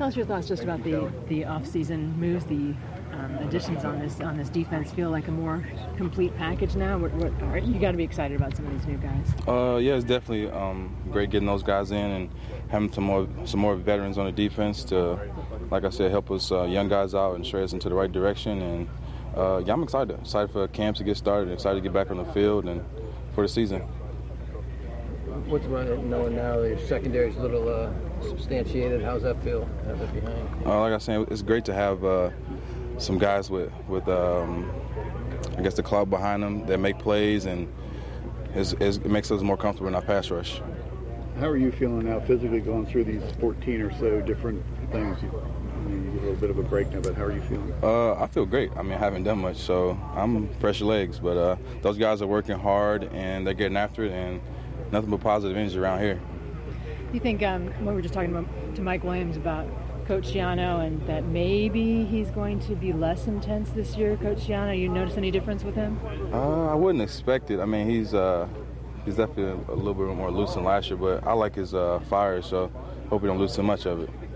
Tell us your thoughts just about the off-season moves, the additions on this defense. Feel like a more complete package now. You got to be excited about some of these new guys. Yeah, it's definitely great getting those guys in and having some more veterans on the defense to, like I said, help us young guys out and straight us into the right direction. And yeah, I'm excited for camp to get started. Excited to get back on the field and for the season. What's about knowing now your secondary's a little substantiated? How's that feel? Have it behind? Like I said, it's great to have some guys with I guess the clout behind them that make plays, and it makes us more comfortable in our pass rush. How are you feeling now physically going through these 14 or so different things? You get a little bit of a break now, but how are you feeling? I feel great. I mean, I haven't done much, so I'm fresh legs. But those guys are working hard, and they're getting after it, and nothing but positive energy around here. You think we were just talking to Mike Williams about Coach Schiano and that maybe he's going to be less intense this year, Coach Schiano? You notice any difference with him? I wouldn't expect it. I mean, he's definitely a little bit more loose than last year, but I like his fire, so hope he don't lose too much of it.